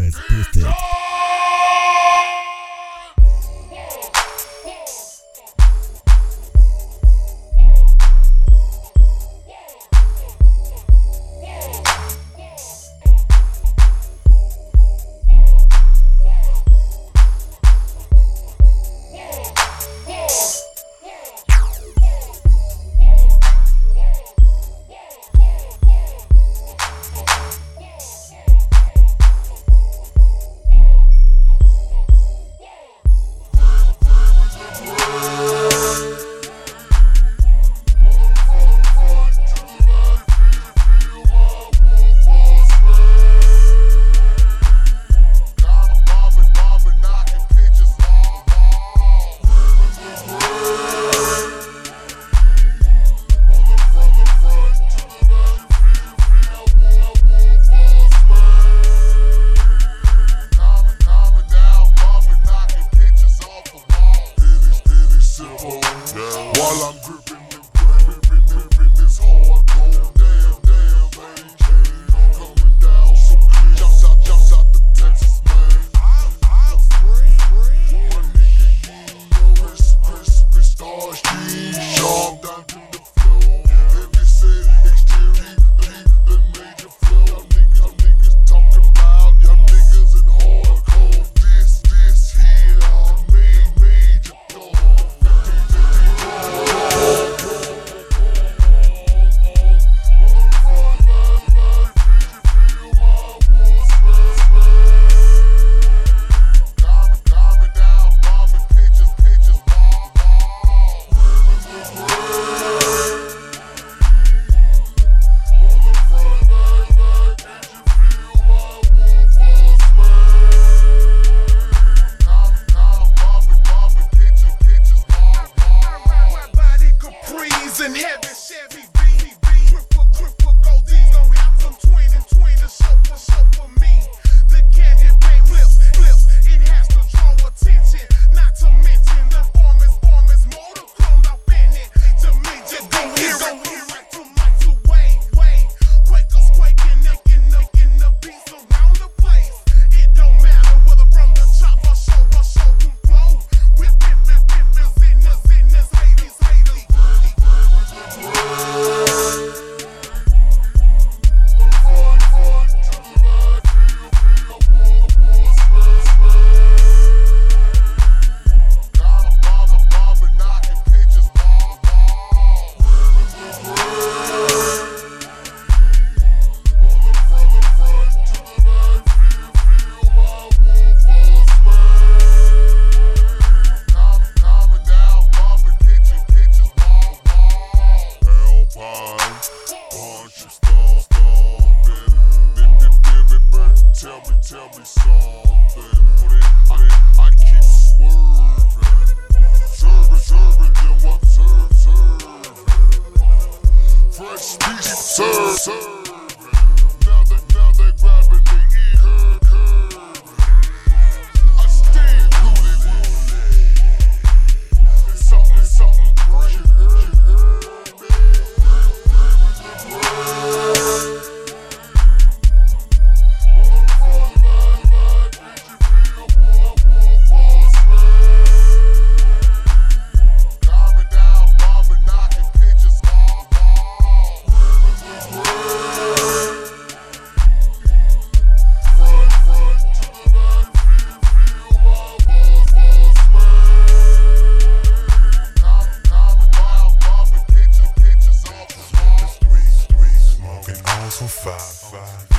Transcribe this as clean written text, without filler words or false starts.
Vibes Boosted. While I'm gripping this hardcore, damn, ain't chain coming down so clean. Jumps out the Texas, man. My nigga, you know it's crispy stars, sharp down to the floor. Heavy set, exterior, the major flow. Y'all niggas talking about, y'all niggas in hardcore. This here, major door. And heavy Chevy B, triple goldies, don't have some twin and twin to show for me. The candy paint flips, it has to draw attention. Not to mention the farmers motor chromed up in it. To me, just go hear it, two mics away. Quakers quaking, making the beats around the place. It don't matter whether from the chop or show who flow. With pimpers in this Hades. Tell me something. I keep swerving them observing. Fresh speech, serve. Now they grabbing the curve. I stay woolly. Something fresh. Five.